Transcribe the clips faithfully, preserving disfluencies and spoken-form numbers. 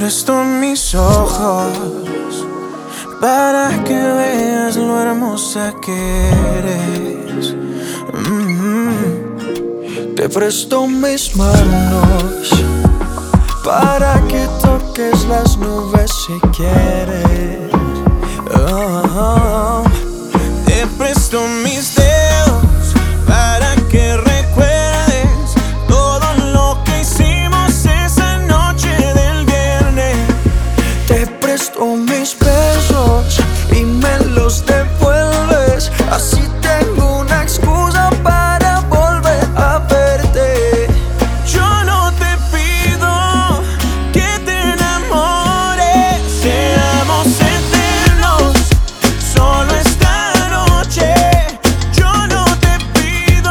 presto mis ojos para que veas lo hermosa que eres. Mm-hmm. Te presto mis manos para que toques las nubes si quieres. Oh, te presto mis dedos para que recuerdes todo lo que hicimos esa noche del viernes. Te presto mis besos y me los devuelves, así tengo una excusa para volver a verte. Yo no te pido que te enamores, seamos eternos, solo esta noche. Yo no te pido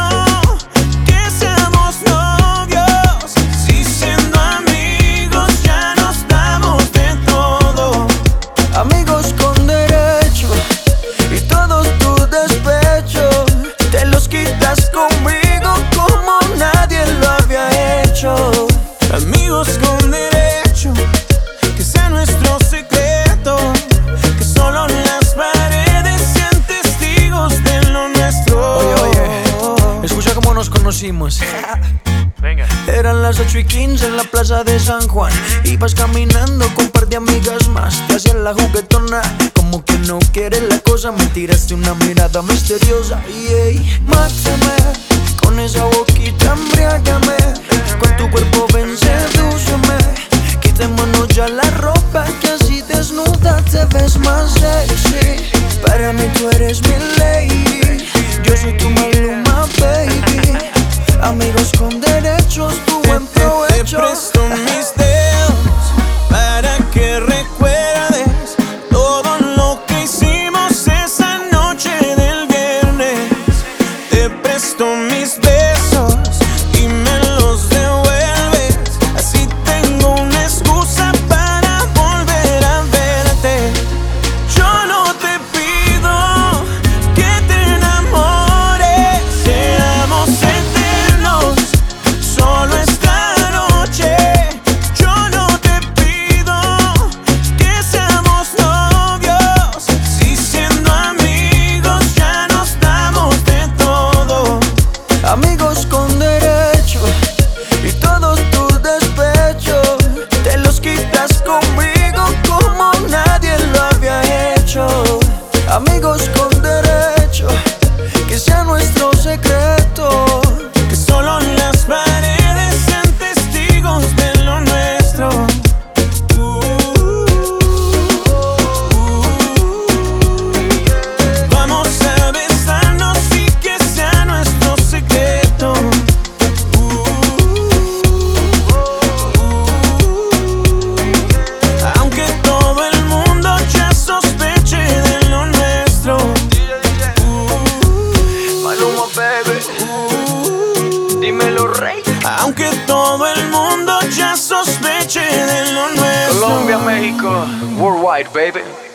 que seamos novios, si siendo amigos ya nos damos de todo. Amigos con derecho y todos tus despechos te los quitas conmigo como nadie lo había hecho. Amigos con derecho, que sea nuestro secreto, que solo las paredes sean testigos de lo nuestro. Oye, oye, escucha cómo nos conocimos. Venga. Eran las ocho y quince en la plaza de San Juan. Ibas caminando con un par de amigas más. Te hacías la juguetona, como que no quieres la cosa. Me tiraste una mirada misteriosa y hey, mátame con esa boquita, embriágame. Con tu cuerpo ven, sedúceme. Quitémonos ya la ropa, que así desnuda te ves más sexy. Para mí tú eres mi lady, yo soy tu Maluma, baby. Amigos con derechos, tu buen provecho. Te presto mis dedos para que recuerdes todo lo que hicimos esa noche del viernes. Te presto mis besos y me los devuelves, así tengo una excusa para volver a verte. Yo no te pido que te enamores, seamos eternos, solo esta noche. Yo no te pido que seamos novios, si siendo amigos ya nos damos de todo. Amigos con derecho y todos tus despechos te los quitas conmigo como nadie lo había hecho. Amigos con derecho, que sea nuestro secreto, que solo las paredes sean testigos de lo nuestro. Uh, uh, vamos a besarnos y que sea nuestro secreto. Uh, uh, aunque todo el mundo ya sospeche de lo nuestro. Uh, Maluma, baby. Uh, dímelo, rey. Aunque todo el mundo ya sospeche de lo nuestro. Colombia, México, worldwide, baby.